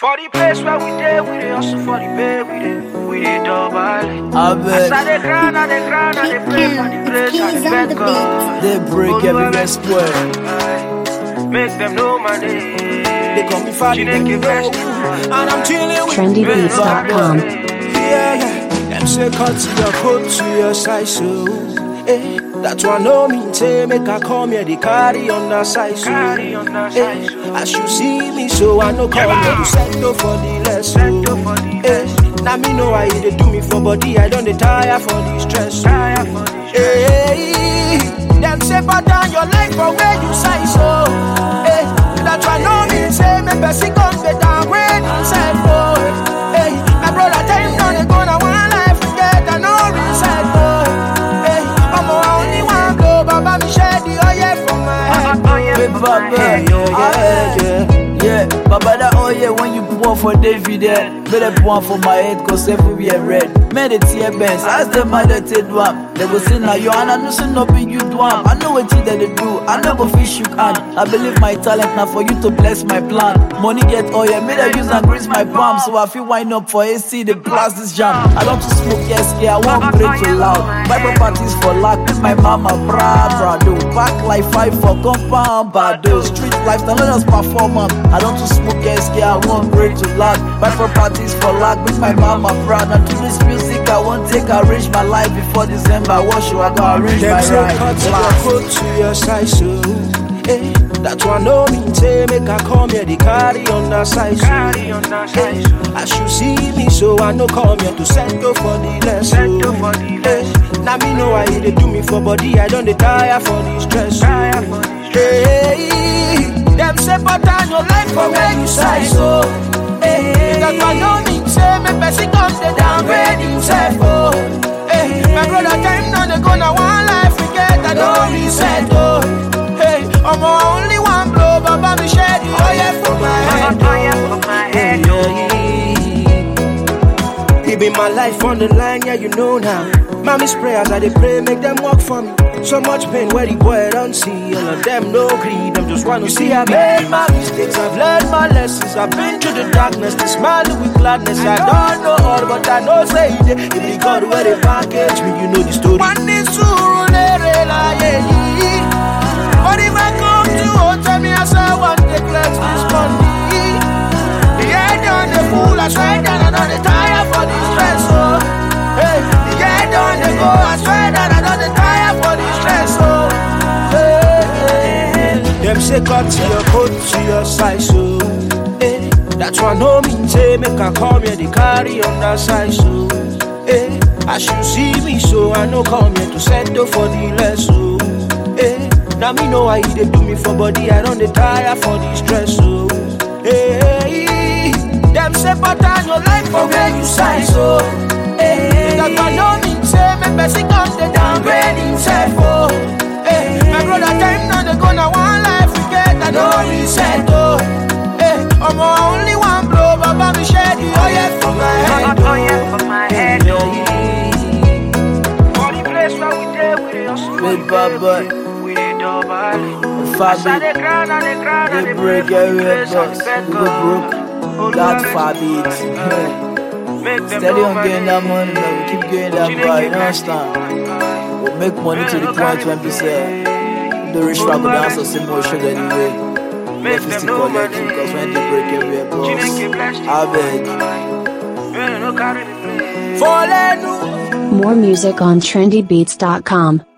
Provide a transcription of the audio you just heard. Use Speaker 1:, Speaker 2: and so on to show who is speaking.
Speaker 1: For the place where we dey also for the pay, we dey double.
Speaker 2: As
Speaker 1: I dey grind, I dey pray for the grace and the beg God.
Speaker 2: They break every square.
Speaker 1: Make them know my name.
Speaker 2: They call me Fatty, and I'm chilling with
Speaker 3: trendybeats.com.
Speaker 2: Yeah, them say cut to your coat to your size, so that's why no mean say make I come here, they carry on that size, so as you see me, so I know come here to settle for the less, so now me know why they do me for body, I don't tire for the stress, so them say but down your life for where you size, so that's why no mean say me person come be down when you say for my brother time down they gonna one life forget I know reset boy. I'm only one blow, Baba me shed the oil from my head. Yeah, Baba that oil when you pour for David there, better pour for my head cause everywhere red. Man the tear bends, ask them how they take do am. They go say now you and I know say no be you do am. I know what you that they do, I know go fish you can. I believe my talent now for you to bless my plan. Money get oil, may I use and grease my palm. So I feel wind up for AC, the blast this jam. I love to smoke SK, I won't break too loud. My properties for luck, with my mama brado. Back like 5 for compound, bado. Street lifestyle, not just performance. I don't to smoke SK, I won't break too loud. My properties for luck, with my mama brado. To this music, I won't take a reach my life before December. Wash you, I gotta arrange my life. Cut to your size, so that's why no mean say make I come here, they carry on that size, so as you see me, so I know come here to settle for the less, so now me know why they do me for body, I don't tire for the stress, so them say but down your life for where you size, so that's why no mean say me person come they downgrade himself, oh my brother time now they gonna one life forget I don't reset, oh I'm only one blow, Baba me shed the oil from my head, It be my life on the line, yeah you know now. Mommy's prayers I they pray, make them work for me. So much pain where the boy don't see. All of them no greed, them just wanna see. I made my mistakes, I've learned my lessons. I've been through the darkness, they smile with gladness. I don't know all, but I know say it. If the God where they package me, you know the story. One is but if I come to tell me I say one take less this money. The head on the fool, I swear that I don't tire for the stress, oh the head on the go, I swear that I don't tire for the stress, oh them say cut to your coat to your size, so that's why no mean say make I come here, they carry on that size, so as you see me, so I know come here to settle for the less, so now me know why they do me for body, I don't tire for the stress, so them say but down your life for where you size, so that's why no mean say me person come they downgrade himself, oh my brother time now they gonna one life forget I don't reset, oh I'm only one blow, Baba me shed the oil from my head,
Speaker 1: For the place where we dey, we also
Speaker 2: Big Baba, Fabi, they break every box, we go broke, that Fabi, steady on getting that money, man. We keep getting that boy, you understand? We'll make money to the point when we say, the rich man go down so some more sugar anyway. If it's still collecting, because when they break every box, I beg.
Speaker 3: More music on trendybeats.com.